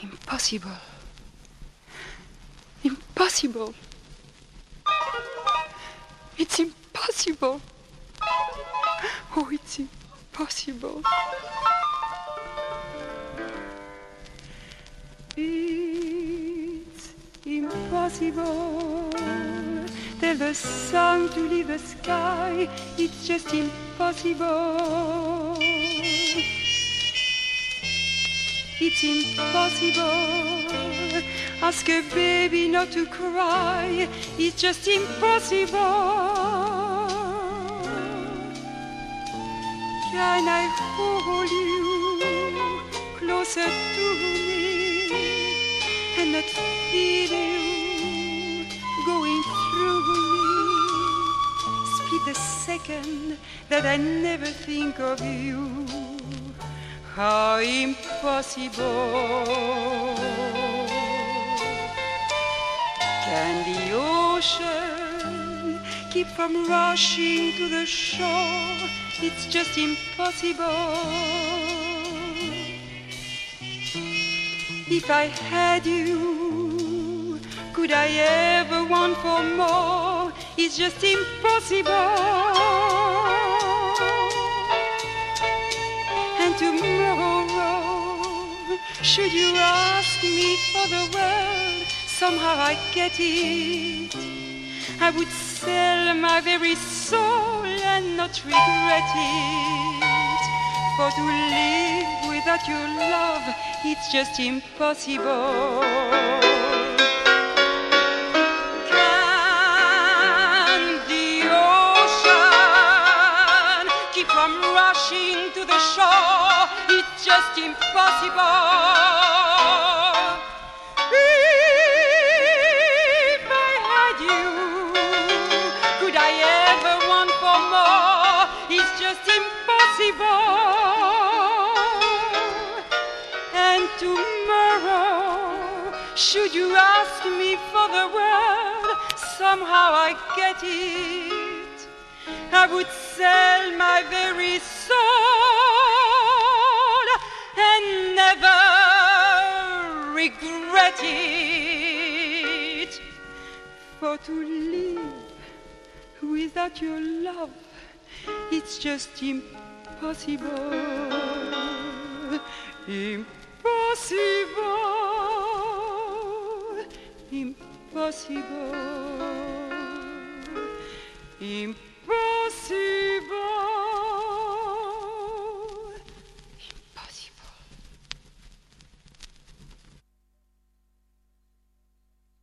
Impossible. Impossible. It's impossible. Oh, it's impossible. It's impossible. Tell the sun to leave the sky. It's just impossible. It's impossible. Ask a baby not to cry. It's just impossible. Can I hold you closer to me and not feel you going through me? Split the second that I never think of you. How impossible. Can the ocean keep from rushing to the shore? It's just impossible. If I had you, could I ever want for more? It's just impossible. And tomorrow, should you ask me for the world, somehow I get it. I would sell my very soul and not regret it. For to live without your love, it's just impossible. Can the ocean keep from rushing to the shore? It's just impossible. It's just impossible. And tomorrow, should you ask me for the world, somehow I get it. I would sell my very soul and never regret it. For to live without your love, it's just impossible. Impossible. Impossible. Impossible.